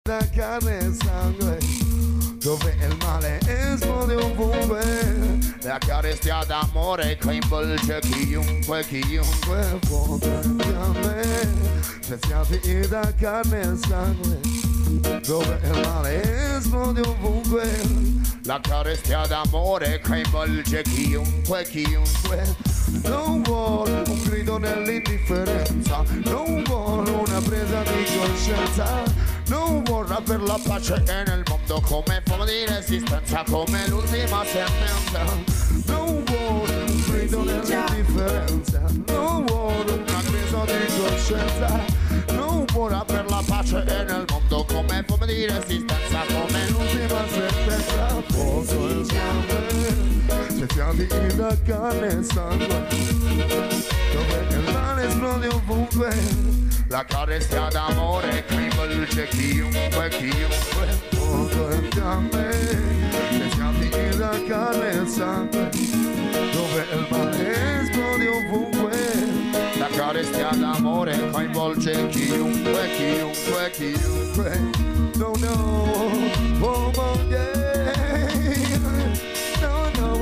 da carne e sangue, dove il male esplode ovunque, la carestia d'amore coinvolge chiunque, chiunque fuoco e fiamme, speziati da carne e sangue, dove il male esplode ovunque, la carestia d'amore coinvolge chiunque, chiunque. Non vuole un grido nell'indifferenza, non vuole una presa di coscienza, non vorrà per la pace nel mondo come forma di resistenza, come l'ultima sentenza. Non vuole un grido nell'indifferenza, non vuole una presa di coscienza, non vorrà per la pace nel mondo come forma di resistenza, come l'ultima sentenza. Fuoco e fiamme, speziati da carne e sangue, dove il male esplode ovunque, la carestia d'amore coinvolge chiunque, chiunque. Fuoco e fiamme, speziati da carne e sangue, dove il male esplode ovunque, la carestia d'amore coinvolge chiunque, chiunque, chiunque. No, no, oh, oh, yeah. No, no,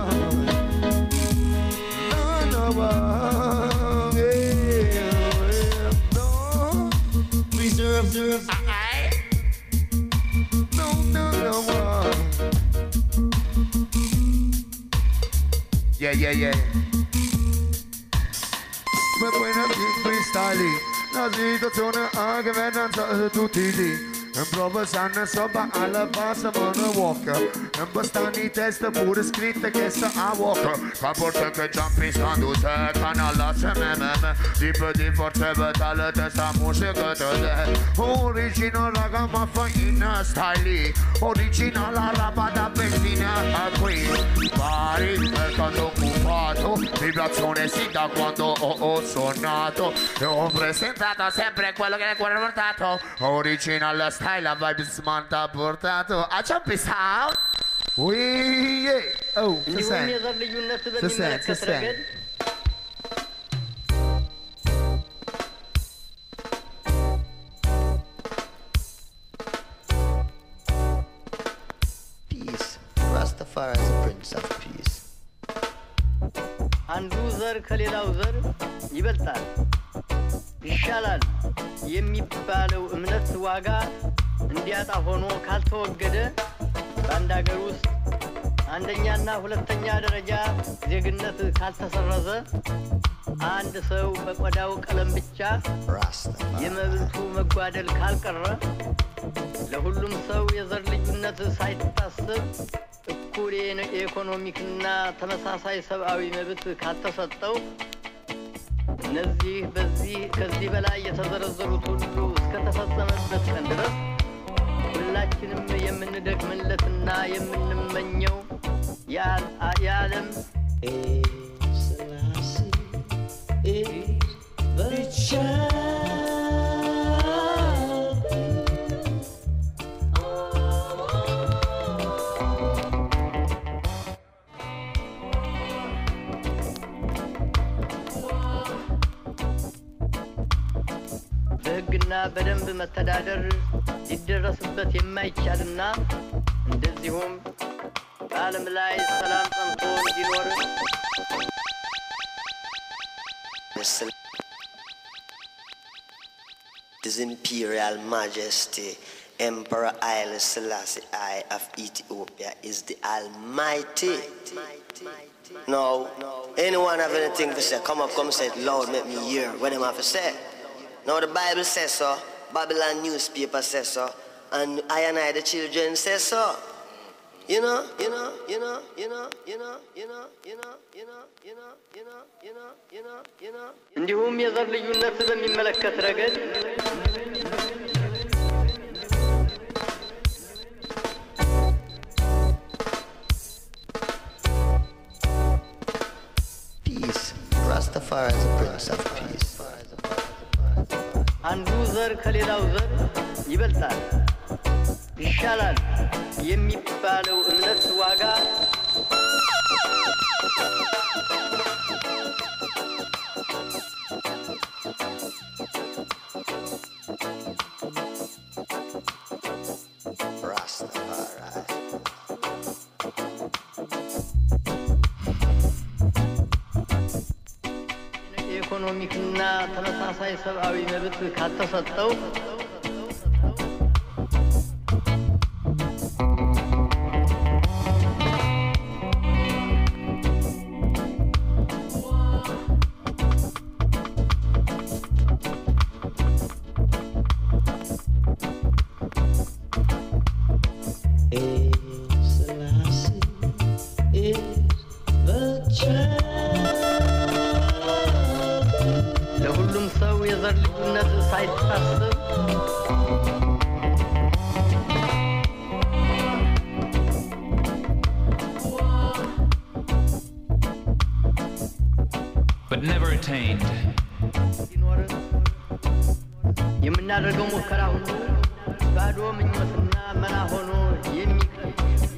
no, no, yeah, no. Reserve, no, no, no, yeah. Ma poi non ti freestyli, la situazione ha governanza tutti lì. En prova sanno sopra alla bassa mano walker. En bastani testa pure scritte che sta a walker. Ca porta che giampi stando se canala se meme. Tipo di forza betale testa musica te de. Original raga ma fa in style. Original araba da benzina qui. Pari mercato occupato. Vibrazione sì da quando ho suonato. E ho presentato sempre quello che nel cuore portato. Original style. La vibe smanta portato a Jumpy Sound. Oui, yeah. Oh, እንዲሁም የዘር ልዩነት በሚመለከት ረገድ Peace. Rastafari is the Prince of Peace. አንዱ ዘር ከሌላው ዘር ይበልጣል ይሻላል የሚባለው እምነት ዋጋ እንዲያጣ ሆኖ ካልተወገደ በአንድ ሀገር ውስጥ አንደኛና ሁለተኛ ደረጃ ዜግነት ካልተሰረዘ አንድ ሰው በቆዳው ቀለም ብቻ የመብቱ መጓደል ካልቀረ ለሁሉም ሰው የዘር ልዩነት ሳይታሰብ እኩል የኢኮኖሚክና ተመሳሳይ ሰብአዊ መብት ካልተሰጠው እነዚህ ከዚህ በላይ የተዘረዘሩት ሁሉ እስከተፈጸመበት ቀን ድረስ ሁላችንም የምንደክምለትና የምንመኘው የዓለም በሕግና በደንብ መተዳደር ሊደረስበት የማይቻልና እንደዚሁም በዓለም ላይ ሰላም ጸንቶ እንዲኖር His Imperial Majesty Emperor Haile Selassie I of Ethiopia is the Almighty. Now, anyone have anything to say? Come up, come say it loud, make me hear what them have to say. Now the Bible says so, Babylon newspaper says so, and I and the children say so. You know. እንዲሁም የዘር ልዩነት በሚመለከት ረገድ Peace. Rastafari is the Prince of Peace. አንዱ ዘር ከሌላው ዘር ይበልጣል ይሻላል የሚባለው እምነት ዋጋ ኢኮኖሚክና ተመሳሳይ ሰብአዊ መብት ካልተሰጠው ለሁሉም ሰው የዘር ልዩነት ሳይታሰብ but never attained. የምናደርገው ሙከራ ሁሉ ባዶ ምኞትና መና ሆኖ የሚቀር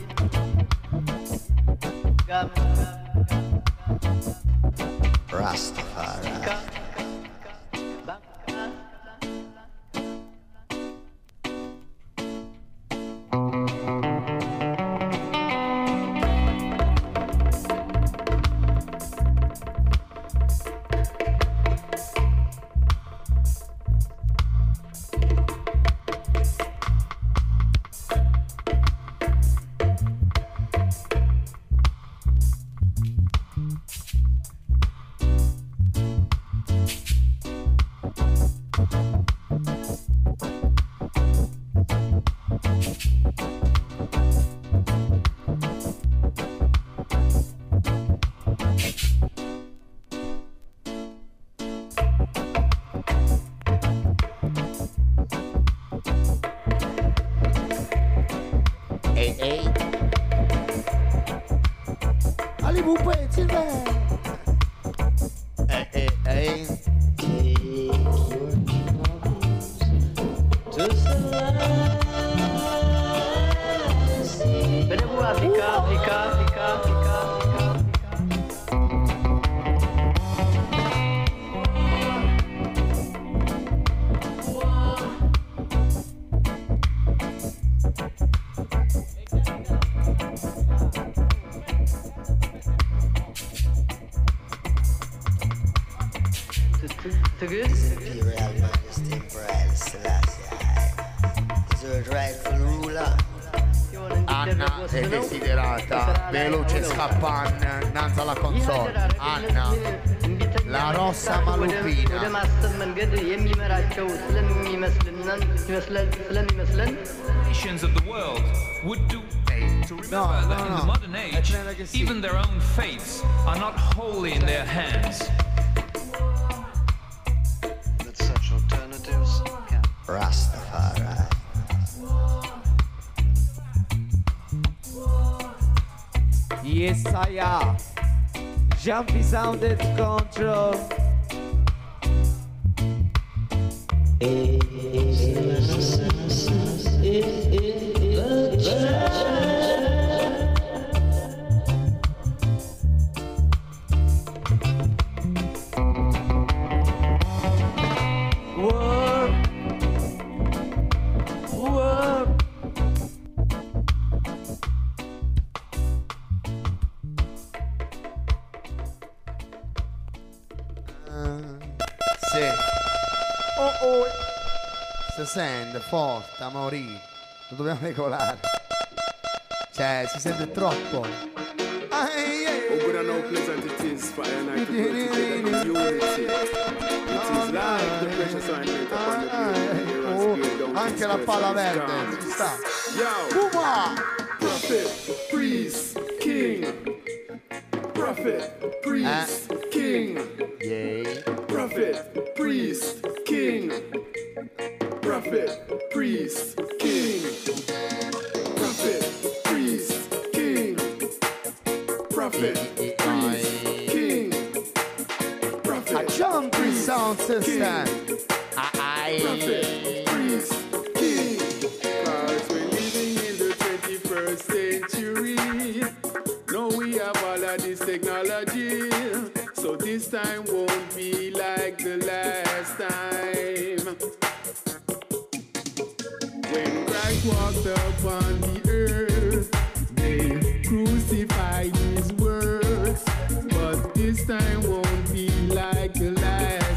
Rastafari. Ali Bupe, Silver. በደቡብ አፍሪካ ትግስት Imperial Majesty Emperor Selassie I, third rightful ruler. Anna è desiderata, veloce scappante, innanzi alla console. Anna, la rossa malupina. ወደ ማሰብ መንገድ የሚመራቸው ስለሚመስለን Nations of the world would do to remember that in the modern age, even their own fates are not wholly in their hands. That such alternatives can Rastafari. Yes, I am. Jumpy sounded control. Work. Work. Sì. Oh. Si sente forte, amorì. Lo dobbiamo regolare. Cioè, si sente troppo. Oh, good and how pleasant it is for a night to go together in unity. It is like the precious ointment upon the beauty. Anche la palla verde, ci sta. Yo, Puma! prophet, priest, king. Prophet, priest, king. Yay. Prophet, priest, king. Prophet, priest, king. Prophet, priest, king. Prophet, priest, king. A Prophet, jumping sound system. prophet, priest, king. 'Cause we're living in the 21st century. Now we have all of this technology. So this time won't be like the last time. When Christ walked upon the earth, they crucified his works. But this time won't be like the last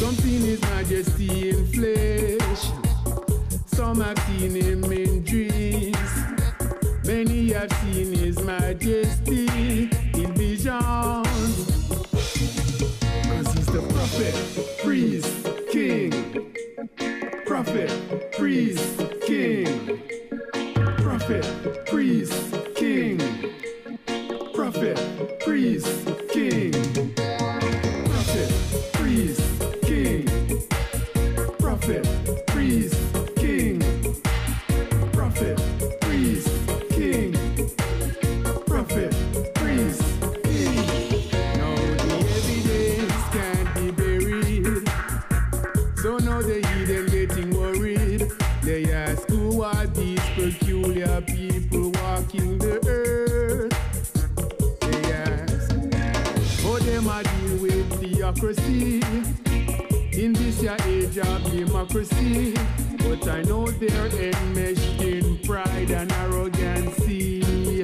Something His Majesty in flesh. Some have seen Him in dreams. Many have seen His Majesty in visions. 'Cause He's the prophet, priest, king. Prophet, priest, king. Prophet, priest, king. Prophet, priest, king. Prophet, priest, king. Prophet, priest, king. Prophet, priest, king. Prophet, priest, king. Now the evidence can't be buried. So now the heathen getting worried. They ask who are these peculiar people walking the earth. They ask how them a deal with theocracy in this your age of democracy. But I know they're enmeshed in pride and arrogancy.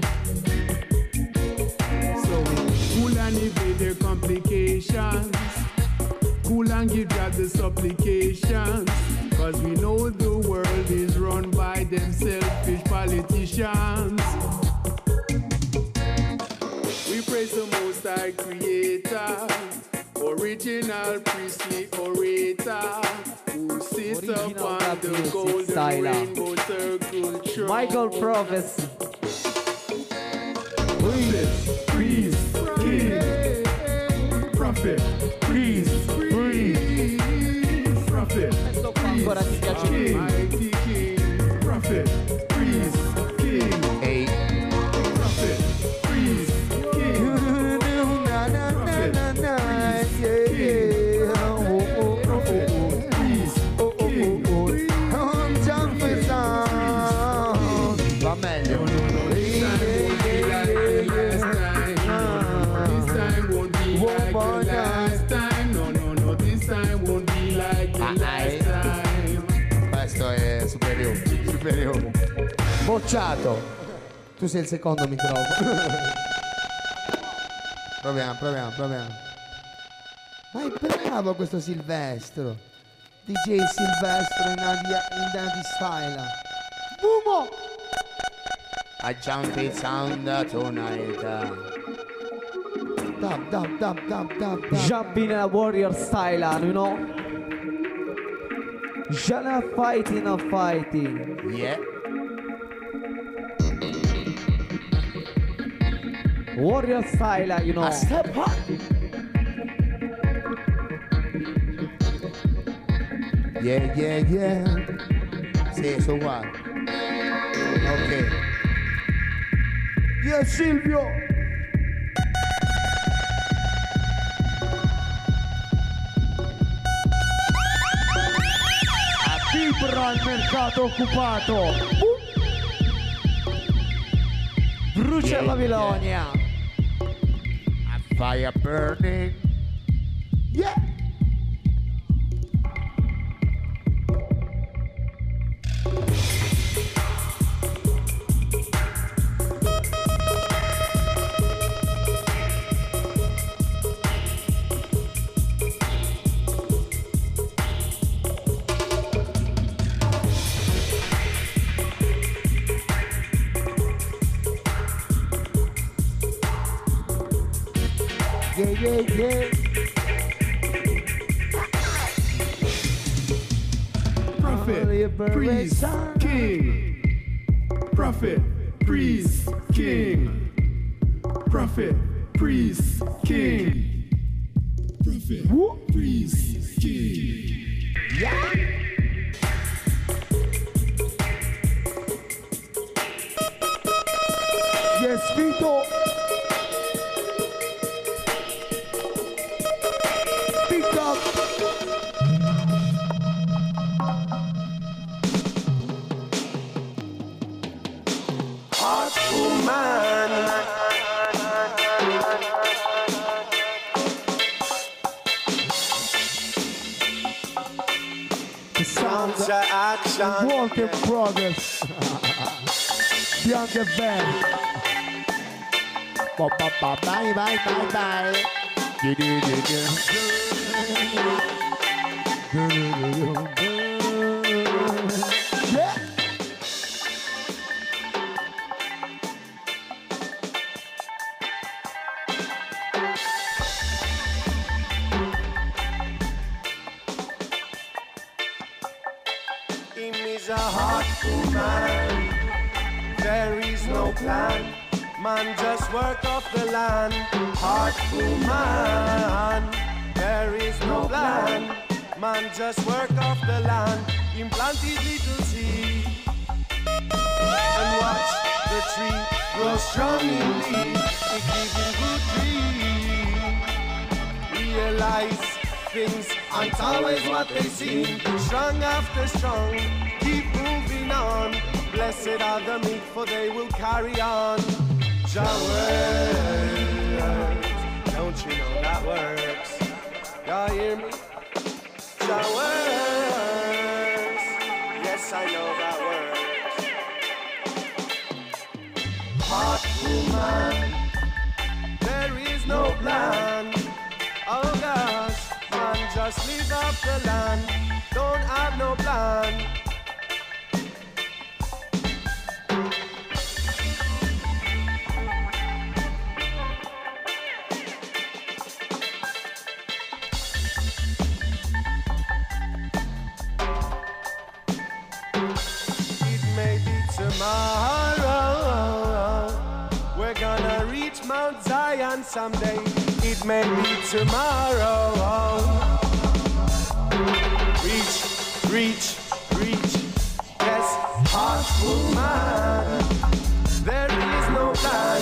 So cool and evade their complications. Cool and give God the supplications. 'Cause we know the world is run by them selfish politicians. We praise the Most High Creator, original priestly orator, who sits upon the golden rainbow circle throne. Michael Prophecy. Priest, king. Prophet, priest, prophet, Ancora ti piace king, mighty king, prophet, priest, king, prophet, priest, king, prophet, priest, king. Va meglio. This time won't be like the last time. No, this time won't be like the last time. Questo è superiore. Bocciato. Tu sei il secondo microfono. Proviamo. Ma è bravo questo Silvestro. DJ Silvestro in Daddy Style. Bumo! I jump it sound tonight. Dab. Jumping in a warrior style, you know? Jana fighting. Yeah. Warrior style, you know? A step up. Yeah. Sì, sono qua. Ok. Yeah, Silvio. Vibra il mercato occupato. Brucia la Babilonia. A fire burning. Yeah. Yeah. Prophet, priest, king. Prophet, priest, king. Prophet, priest, king. Prophet, priest, king. Yeah. Yes, Vito. Pick up. Hot woman. The sound action. work in progress. Bianca Band. Bye. Yeah. Him is a heartful man. There is no plan. Man just work off the land. Heartful man. There is no plan. Man just work off the land. Implant his little seed and watch the tree grow strong indeed. It gives him good dream. Realize things aren't always what they seem. Strong after strong, keep moving on. Blessed are the meek, for they will carry on. Jah works, don't you know that works? Y'all hear me? Jah works, yes I know that works. Heartful man, there is no plan. Oh gosh, man, just live off the land. Don't have no plan. It may be tomorrow. We're gonna reach Mount Zion someday. It may be tomorrow. Reach, reach, reach. Yes, heartful man. There is no plan.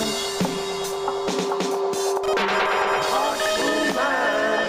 Heartful man.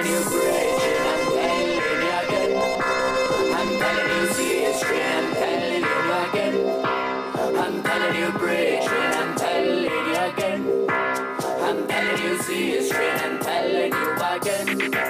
telling you, brethren, I'm telling you again. I'm telling you, see history, I'm telling you again. I'm telling you, brethren, I'm telling you again. I'm telling you, see history, I'm telling you again.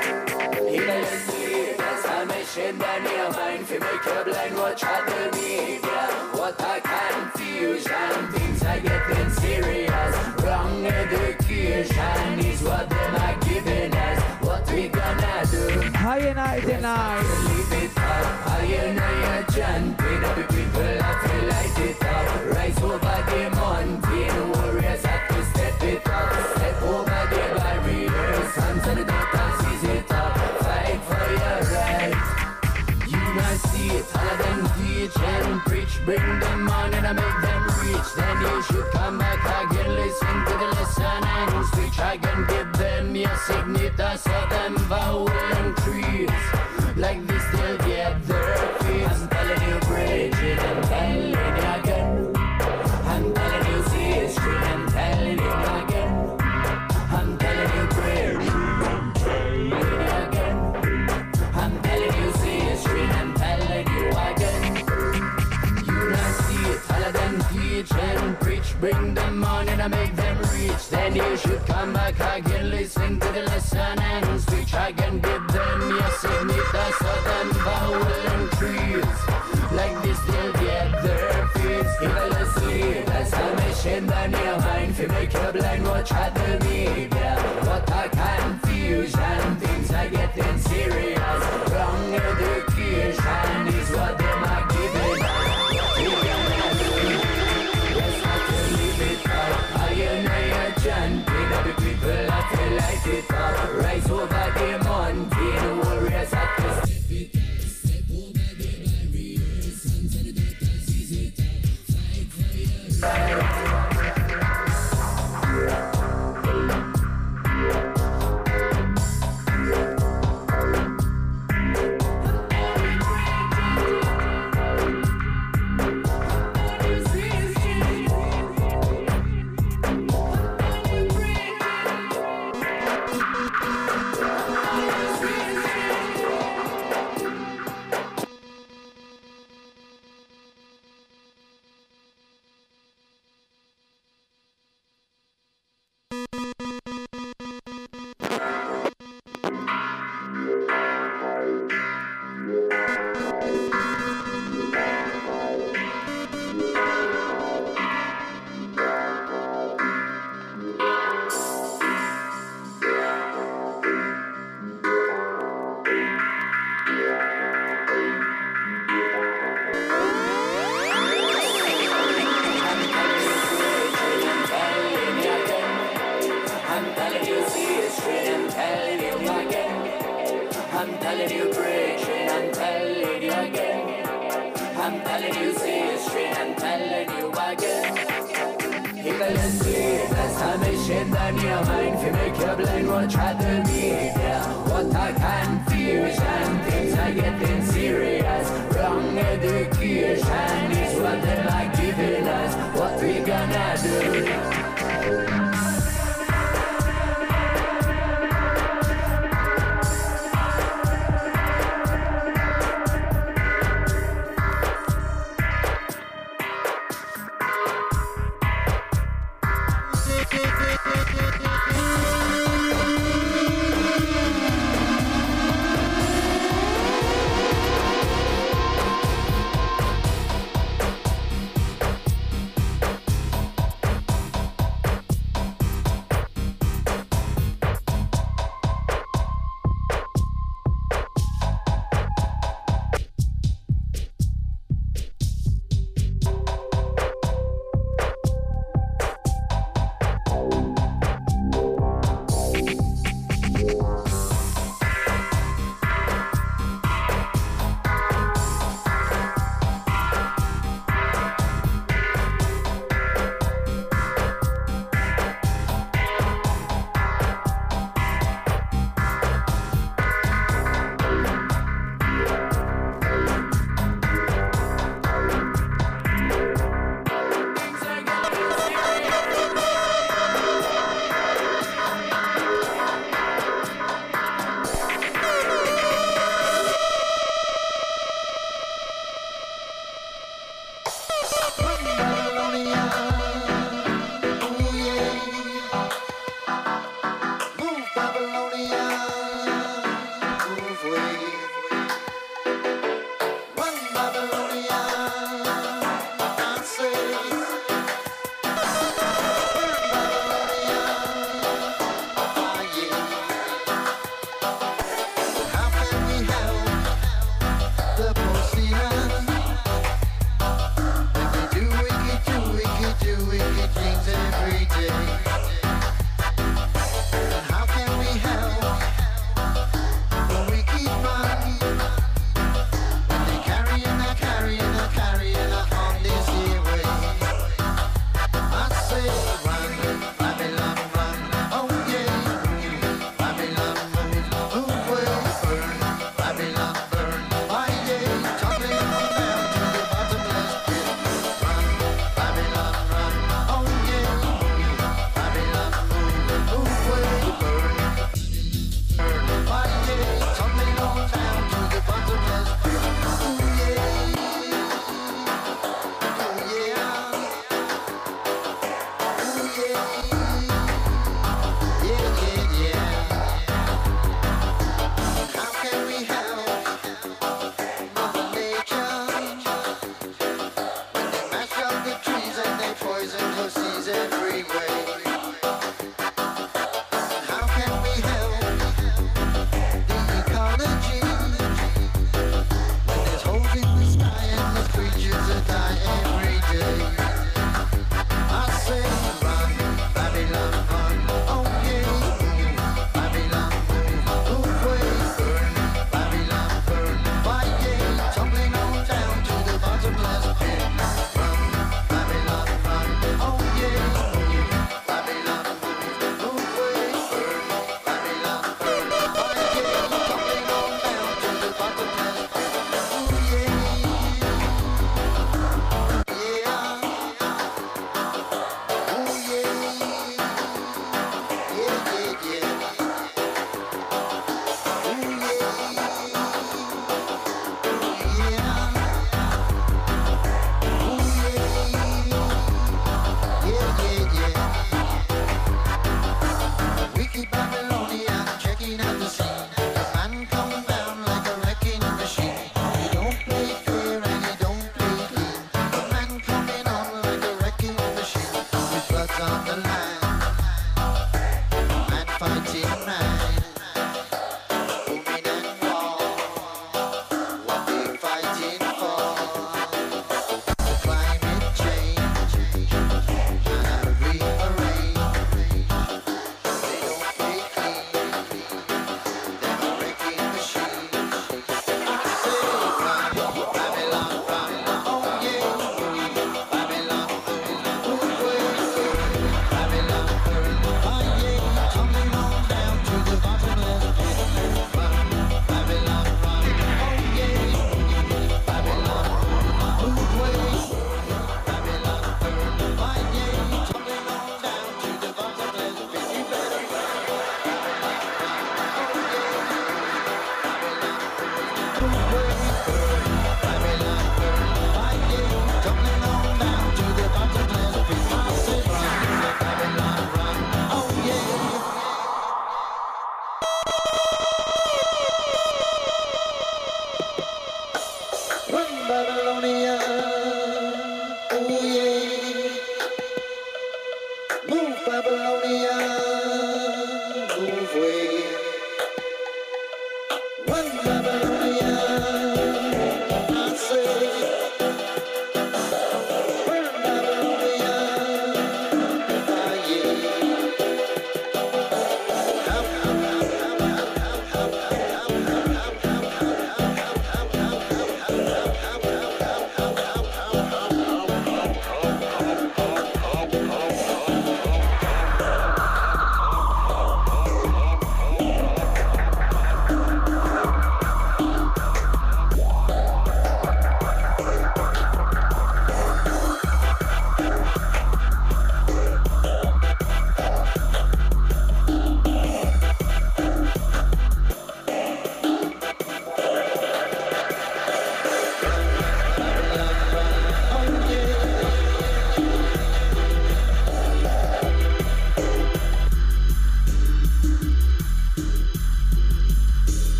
That's a mission down your mind for make you blind, watch out the media. What a confusion, things are getting serious. Wrong education is what them are giving us. What we gonna do? High night tonight. Leave it up, higher now you're jumping up. People have to light it up. Rise over the mountain, warriors have to step it up. Step over the barriers, hands on the doctor sees it up. Fight for your right. You must see it, all of them teach and preach. Bring them on and I make them reach. Then you should come back again, listen to the lesson and speech. I can give them your signature, so them vowel and creeds. Like this they'll get their feet. I'm telling you, Bridget, I'm telling you again. I'm telling you, see history, I'm telling you again. I'm telling you, Bridget, I'm telling you again. I'm telling you, see history, I'm telling you again. You not see it, all of them teach and preach. Bring them on and I make them reach. Then you should come back again, listen to the lesson and speech. I can give them your signature, so them vowel and creeds. Like this they'll get their feet. Evil asleep, that's a mission down your mind. If you make you blind, watch out the media. What a confusion, things are getting serious. Wrong education is what them are giving us. We gonna do, yes, I can leave it up. Higher now you're jumping up, the people have to light it up. Rise over the mountain, warriors have to step it up. Step over the barriers, hands on the doctor sees it up. Fight for your right.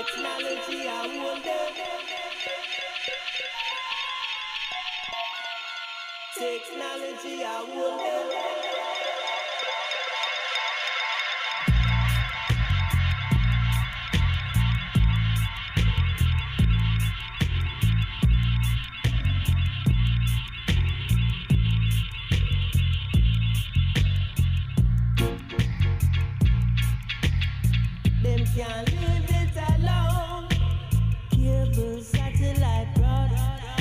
Technology, I wonder. Technology, I wonder. Them can't leave it alone. Cable, satellite, broad.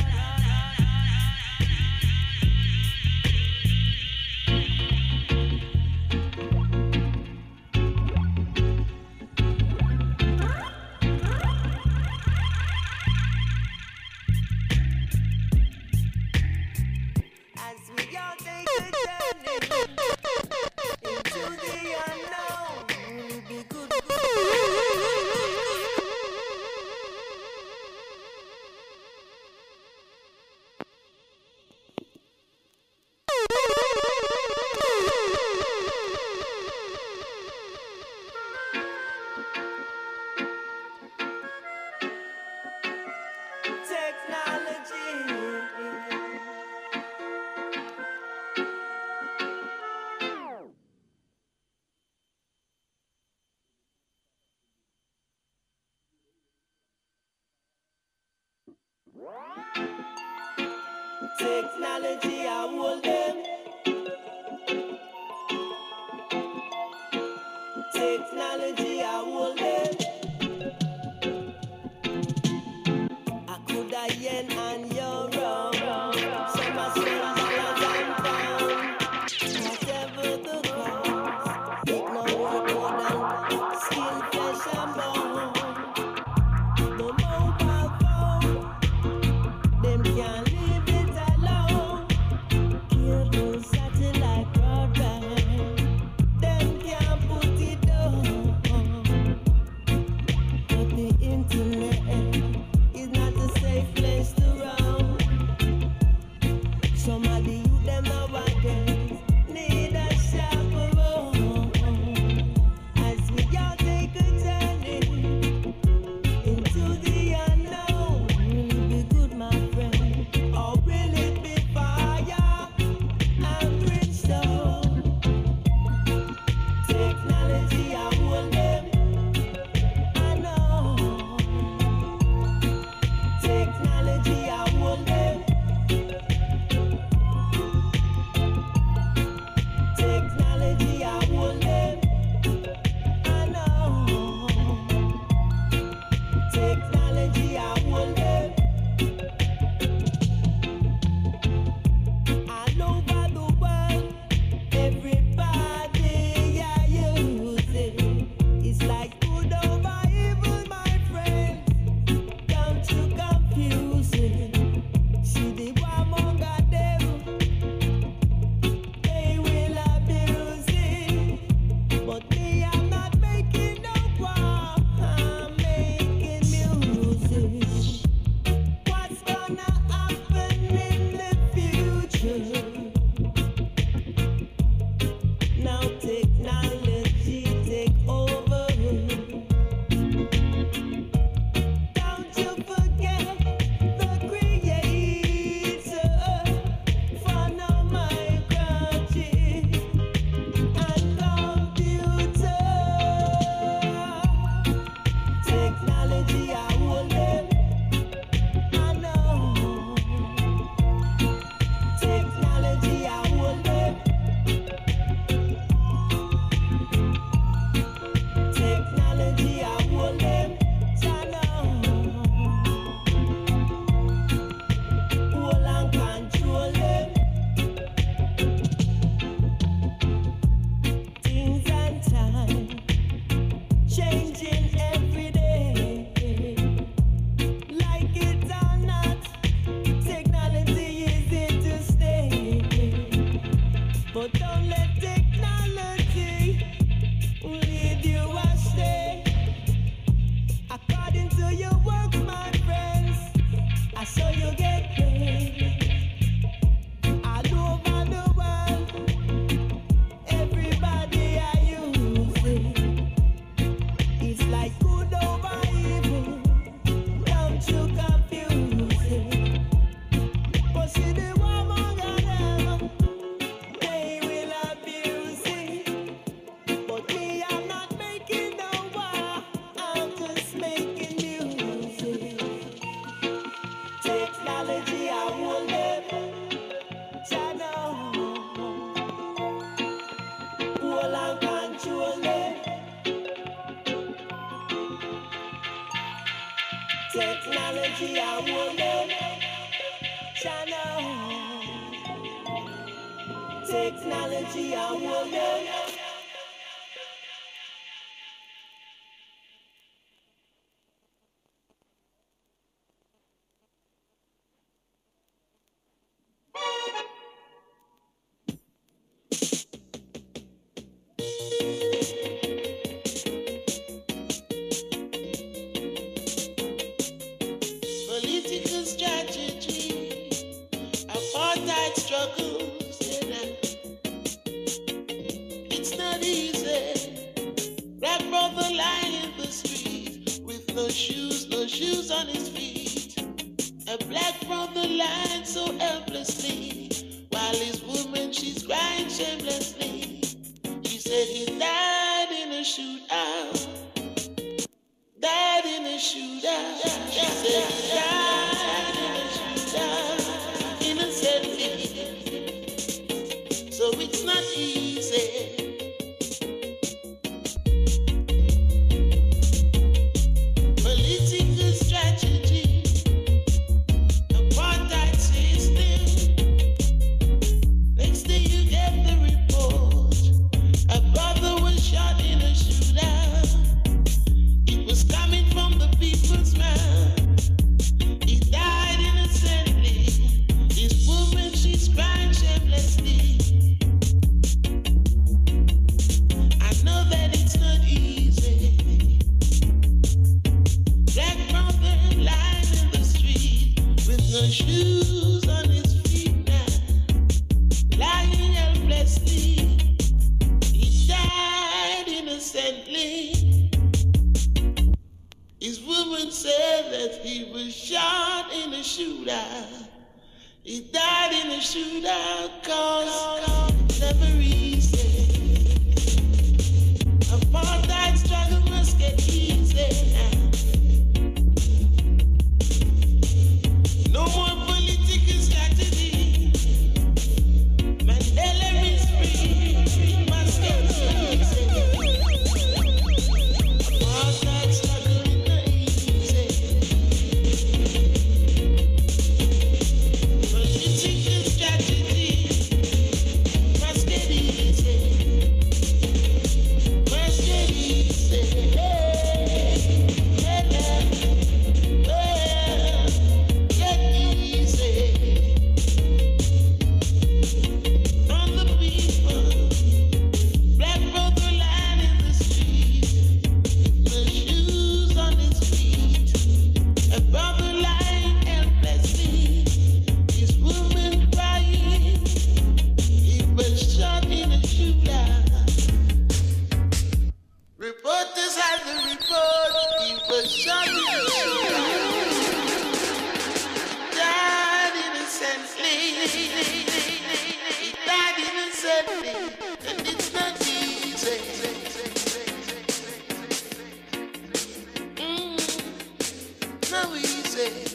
As we all take a journey into the unknown, we'll be good. Technology, I hold them. Technology, I hold them. I could have yen and euro. Some are spend dollars and pounds. Whatever the cost, it no work more than skin, flesh and bone. The mobile phone, them can't leave it alone. Cable, satellite, broadband, them can't put it down. Technology, I wonder. Channel. Technology, I wonder. Political strategy, apartheid struggles, it's not easy. Black brother lying in the street with no shoes on his feet. A black brother lying so helplessly while his woman, she's crying shamelessly. She said he died in a shootout. Died in a shootout. She said he died in a shootout. Innocently. So it's not easy. Political strategy, apartheid system. Next day you get the report. A brother was shot in a shootout. It was coming from the people's mouth. He died innocently. His woman, she's crying shamelessly. I know that it's not easy. Black brother lying in the street with no shoes on his feet now, lying helplessly. He died innocently. His woman said that he was shot in a shootout. He died in a shootout cause never easy. Apartheid struggle must get easy now. No more political strategy. Mandela is free. Must get easy. Apartheid struggle is not easy. Political strategy must get easy. Must get easy. Get easy on the people. Black brother lying in the street, no shoes on his feet. A brother lying helplessly, his woman crying. He was shot in a shootout. Reporters had the report. He was shot in a shootout. Died innocently. He died innocently, and it's not easy. No easy.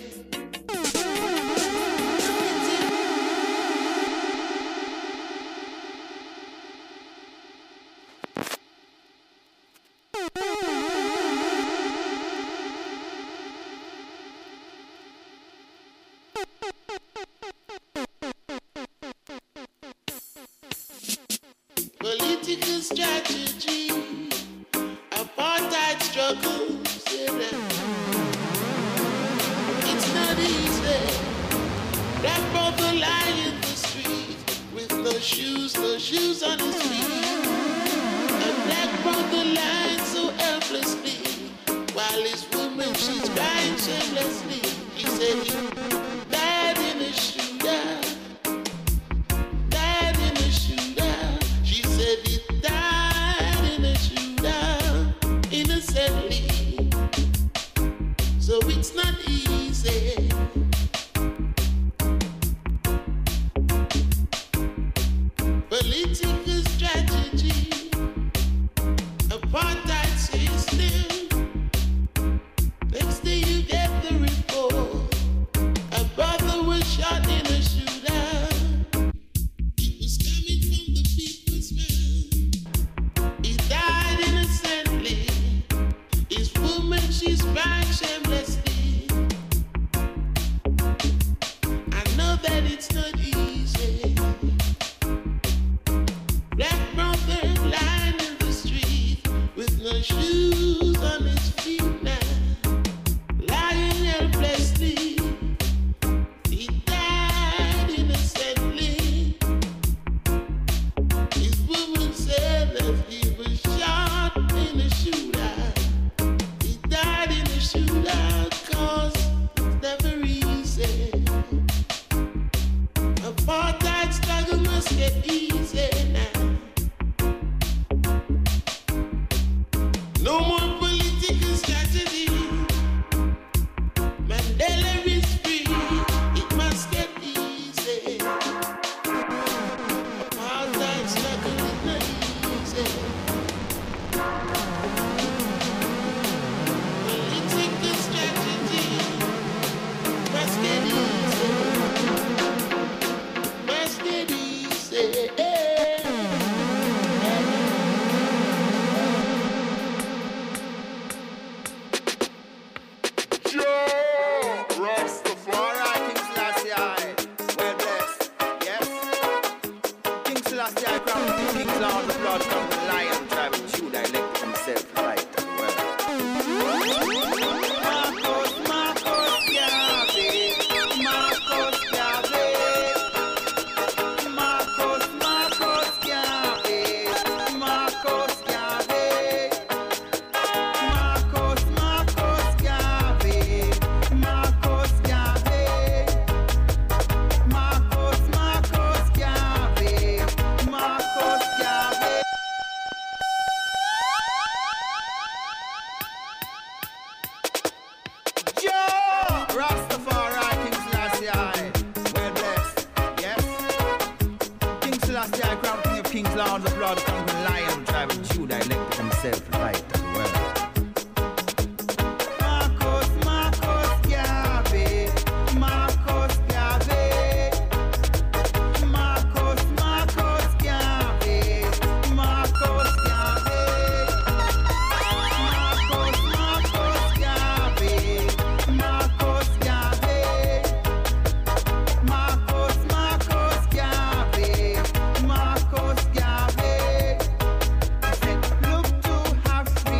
Political strategy, apartheid struggles, it's not easy. Black brother lying in the street with no shoes on his feet. A black brother lying so helplessly while his woman, she's crying shamelessly. He said he died in a shootout. Died in a shootout. She said he died in a shootout innocently. So it's not easy. Political strategy, apartheid system. Next day you get the report. A brother was shot in a shootout. It was coming from the people's mouth. He died innocently. His woman, she's crying shamelessly. no shoes on his feet now, lying helplessly. He died innocently. His woman said that he was shot in a shootout. He died in a shootout 'cause it's never easy. Apartheid struggle must get easy now. No more political strategy. Mandela is free. It must get easy. Apartheid struggle is not easy. Political strategy must get easy. Must get easy. Rastafari, King Selassie I. Well blessed, yes. King Selassie I crowned the King's Lord of the blood from the Lion tribe of Judah, elected himself right of the world. Marcus, Marcus Garvey, Marcus Garvey, Marcus, Marcus Garvey, Marcus Garvey, Marcus, Marcus Garvey, Marcus Garvey, Marcus, Marcus Garvey, Marcus Garvey. Joe! Rastafari, King Selassie I. Well blessed, yes. King Selassie I, crowned King of Kings, Lord of the blood, conquering Lion, tribe of Judah, elected himself right of the world. Marcus, Marcus Garvey, Marcus Garvey, Marcus, Marcus Garvey, Marcus Garvey, Marcus, Marcus Garvey, Marcus Garvey, Marcus, Marcus Garvey, Marcus Garvey. I said, look to Africa.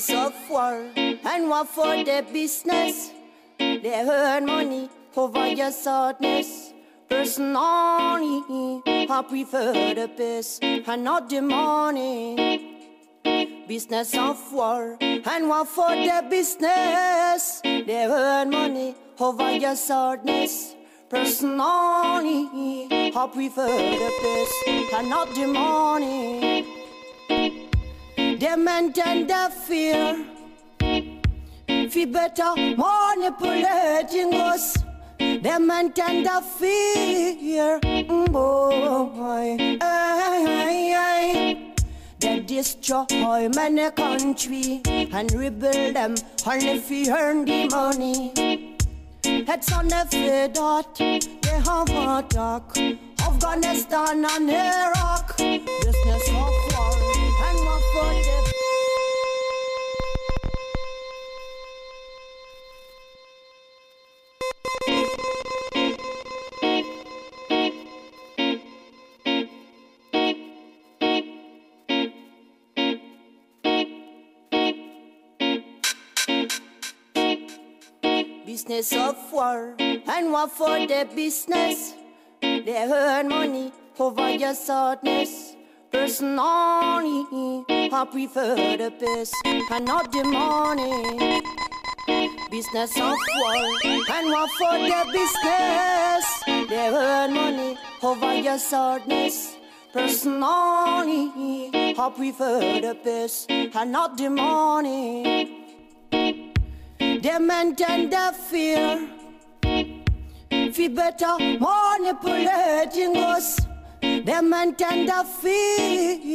Business of war and war for the business. They earn money over your sadness. Personally, I prefer the peace and not the money. Business of war and war for the business. They earn money over your sadness. Personally, I prefer the peace and not the money. They maintain their fear. Fi better manipulating us. They maintain their fear. Boy, they destroy many countries and rebuild them only fi earn the money. It's on every dot. They have attack Afghanistan and Iraq. Business of war and war for the business of war and war for the business. They earn money over your sadness. Personally, I prefer the peace and not the money. Business of war and war for the business. They earn money over your sadness. Personally, I prefer the peace and not the money. They maintain their fear. Fi better manipulating us. They maintain their fear.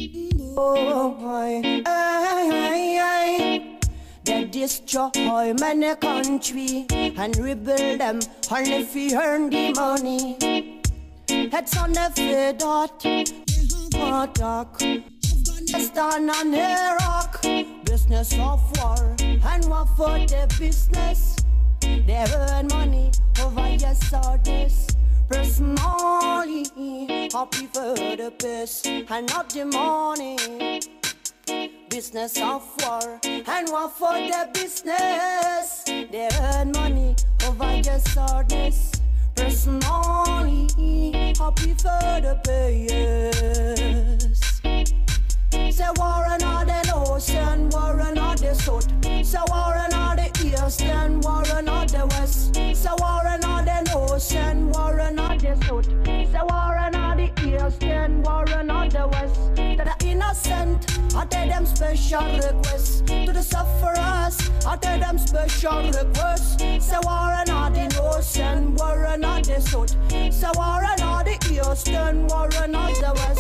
They destroy many countries and rebuild them only fi earn the money. It's on every dot. Attack Afghanistan and Iraq. Business of war and war for the business. They earn money over your sadness. Personally, I prefer the peace and not the money. Business of war and war for the business. They earn money over your sadness. Personally, I prefer the peace. Say war and all the ocean, war and all the south. Say war and all the east and war and all the west. Say war and all the ocean, war and all the south. Say war and all the east and war and all the west. To the innocent, I tell them special requests. To the sufferers, I tell them special requests. Say war and all the ocean, war and all the south. Say war and all the east and war and all the west.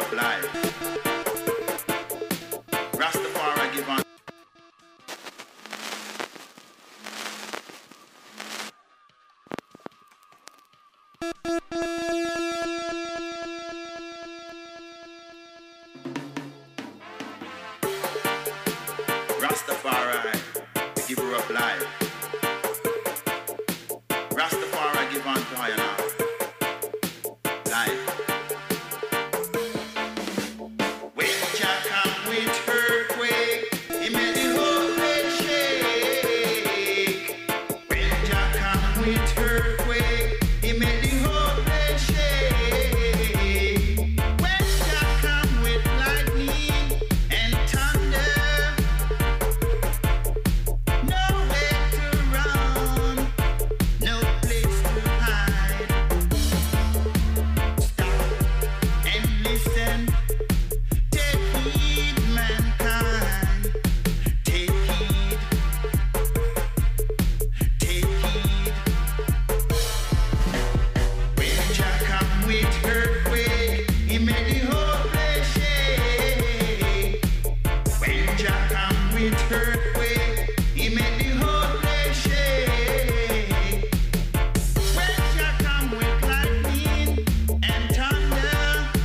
up live. Rastafari give on. Rastafari, we give her up live. Rastafari give on to her now. Live. When Jah come with earthquake, he made the whole place shake. When Jah come with earthquake, he made the whole place shake. When Jah come with lightning and thunder, nowhere to run, no place to hide. Stop and listen. Take heed, mankind. Take heed. Take heed. When Jah come with earthquake, he made the whole place shake. When Jah come with earthquake, he made the whole place shake. When Jah come with lightning and thunder,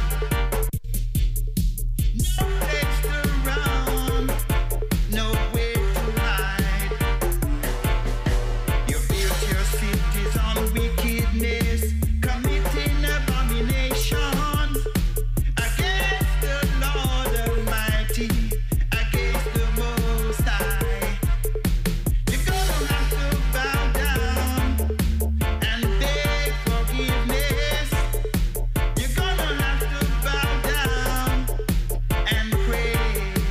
no place to run, nowhere to hide. You built your cities on wickedness, committing abominations against the Lord Almighty, against the Most High. You're gonna have to bow down and beg forgiveness. You're gonna have to bow down and pray.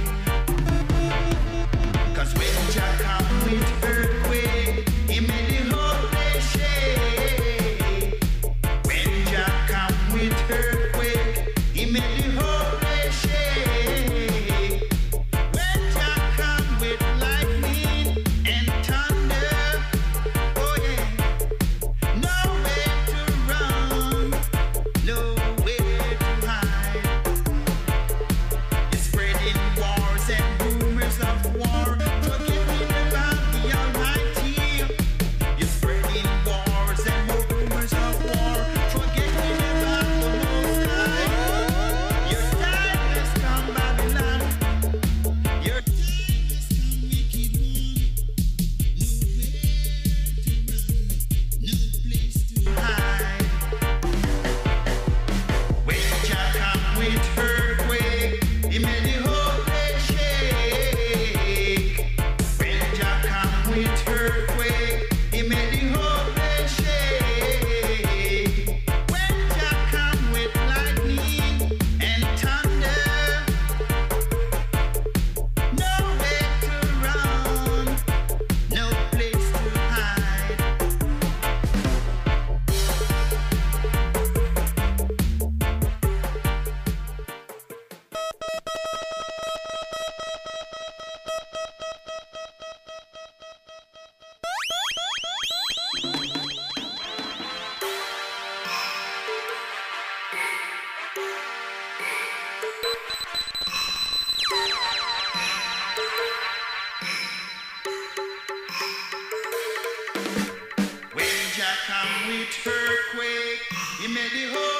'Cause when Jah come with earthquake, he made the whole place shake. When Jah come with earthquake, he made the whole place shake. When Jah come with lightning and thunder, oh yeah, nowhere to run, nowhere to hide. You're spreading wars and rumors of war, forgetting about the Almighty. You're spreading wars and rumors of war, forgetting about the Most High. Your time has come, Babylon. Your time has come, wicked one. Nowhere to run, no place to hide. When Jah come with earthquake, he made the whole place shake. When Jah come with earthquake, he made the whole place shake. When Jah come with lightning and thunder, nowhere to run, no place to hide. When Jah come with earthquake, he made the whole